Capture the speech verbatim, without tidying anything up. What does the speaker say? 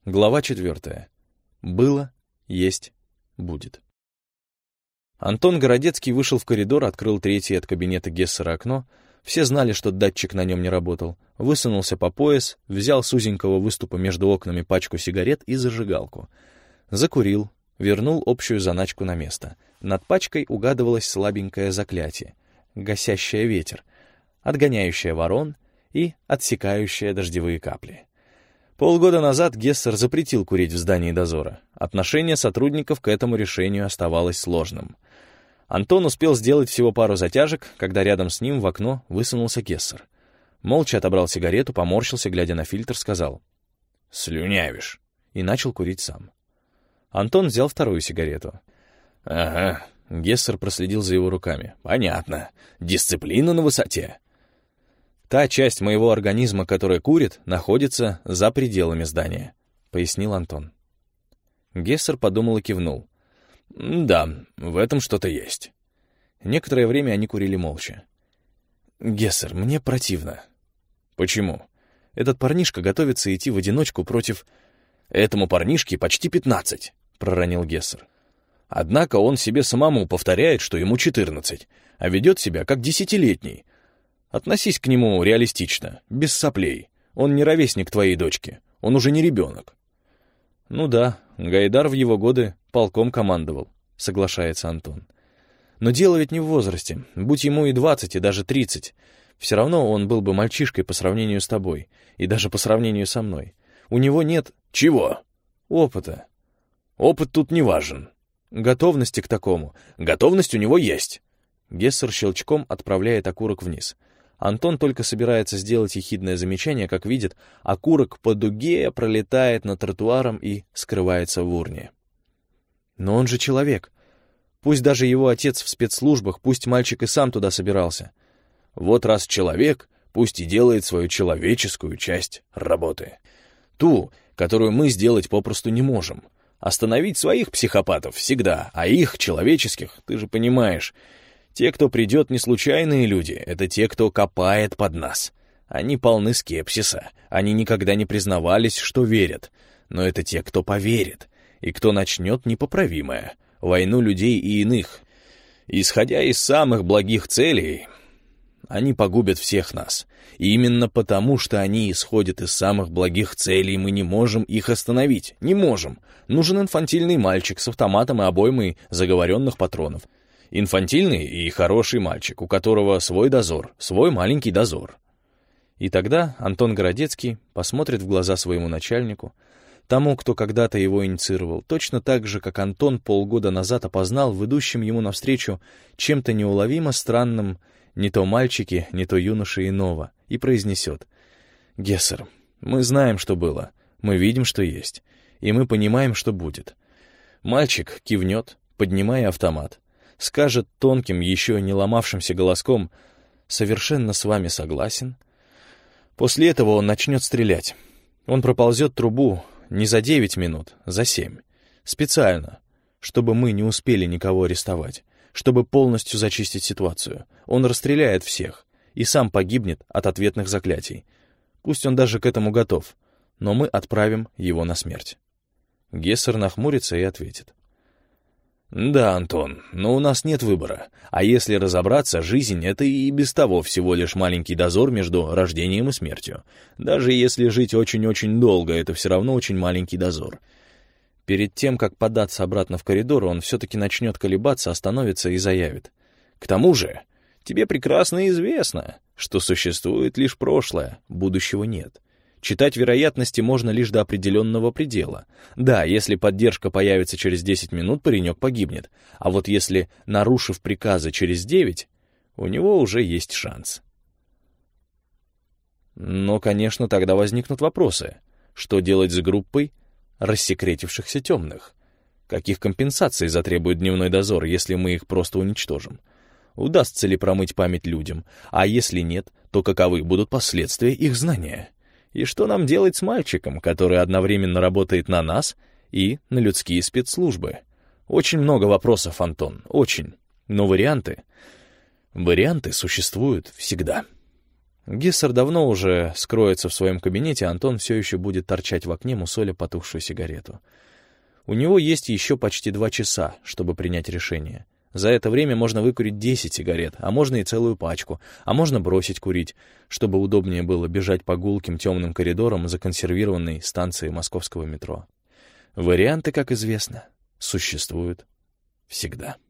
Глава четвертая. Было, есть, будет. Антон Городецкий вышел в коридор, открыл третье от кабинета Гессера окно. Все знали, что датчик на нем не работал. Высунулся по пояс, взял с узенького выступа между окнами пачку сигарет и зажигалку. Закурил, вернул общую заначку на место. Над пачкой угадывалось слабенькое заклятие, гасящее ветер, отгоняющее ворон и отсекающее дождевые капли. Полгода назад Гессер запретил курить в здании дозора. Отношение сотрудников к этому решению оставалось сложным. Антон успел сделать всего пару затяжек, когда рядом с ним в окно высунулся Гессер. Молча отобрал сигарету, поморщился, глядя на фильтр, сказал «Слюнявишь» и начал курить сам. Антон взял вторую сигарету. «Ага», — Гессер проследил за его руками. «Понятно. Дисциплина на высоте». «Та часть моего организма, которая курит, находится за пределами здания», — пояснил Антон. Гессер подумал и кивнул. «Да, в этом что-то есть». Некоторое время они курили молча. «Гессер, мне противно». «Почему?» «Этот парнишка готовится идти в одиночку против...» «Этому парнишке почти пятнадцать», — проронил Гессер. «Однако он себе самому повторяет, что ему четырнадцать, а ведет себя как десятилетний. Относись к нему реалистично, без соплей. Он не ровесник твоей дочки, он уже не ребенок». «Ну да, Гайдар в его годы полком командовал», — соглашается Антон. «Но дело ведь не в возрасте. Будь ему и двадцать, и даже тридцать. Все равно он был бы мальчишкой по сравнению с тобой, и даже по сравнению со мной. У него нет...» «Чего?» «Опыта». «Опыт тут не важен». «Готовности к такому». «Готовность у него есть». Гессер щелчком отправляет окурок вниз. Антон только собирается сделать ехидное замечание, как видит, окурок по дуге пролетает над тротуаром и скрывается в урне. Но он же человек. Пусть даже его отец в спецслужбах, пусть мальчик и сам туда собирался. Вот раз человек, пусть и делает свою человеческую часть работы. Ту, которую мы сделать попросту не можем. Остановить своих психопатов всегда, а их, человеческих, ты же понимаешь... Те, кто придет, не случайные люди, это те, кто копает под нас. Они полны скепсиса, они никогда не признавались, что верят. Но это те, кто поверит, и кто начнет непоправимое, войну людей и иных. Исходя из самых благих целей, они погубят всех нас. И именно потому, что они исходят из самых благих целей, мы не можем их остановить. Не можем. Нужен инфантильный мальчик с автоматом и обоймой заговоренных патронов. Инфантильный и хороший мальчик, у которого свой дозор, свой маленький дозор. И тогда Антон Городецкий посмотрит в глаза своему начальнику, тому, кто когда-то его инициировал, точно так же, как Антон полгода назад опознал в идущем ему навстречу чем-то неуловимо странным не то мальчике, не то юноше иного, и произнесет: «Гессер, мы знаем, что было, мы видим, что есть, и мы понимаем, что будет». Мальчик кивнет, поднимая автомат, скажет тонким, еще не ломавшимся голоском: «Совершенно с вами согласен». После этого он начнет стрелять. Он проползет трубу не за девять минут, за семь. Специально, чтобы мы не успели никого арестовать, чтобы полностью зачистить ситуацию. Он расстреляет всех и сам погибнет от ответных заклятий. Пусть он даже к этому готов, но мы отправим его на смерть. Гессер нахмурится и ответит: «Да, Антон, но у нас нет выбора. А если разобраться, жизнь — это и без того всего лишь маленький дозор между рождением и смертью. Даже если жить очень-очень долго, это все равно очень маленький дозор». Перед тем, как податься обратно в коридор, он все-таки начнет колебаться, остановится и заявит: «К тому же, тебе прекрасно известно, что существует лишь прошлое, будущего нет. Читать вероятности можно лишь до определенного предела. Да, если поддержка появится через десять минут, паренек погибнет. А вот если, нарушив приказы через девять, у него уже есть шанс». Но, конечно, тогда возникнут вопросы. Что делать с группой рассекретившихся темных? Каких компенсаций затребует дневной дозор, если мы их просто уничтожим? Удастся ли промыть память людям? А если нет, то каковы будут последствия их знания? И что нам делать с мальчиком, который одновременно работает на нас и на людские спецслужбы? Очень много вопросов, Антон, очень. Но варианты... Варианты существуют всегда. Гессер давно уже скроется в своем кабинете, а Антон все еще будет торчать в окне, мусоля потухшую сигарету. У него есть еще почти два часа, чтобы принять решение. За это время можно выкурить десять сигарет, а можно и целую пачку, а можно бросить курить, чтобы удобнее было бежать по гулким темным коридорам законсервированной станции московского метро. Варианты, как известно, существуют всегда.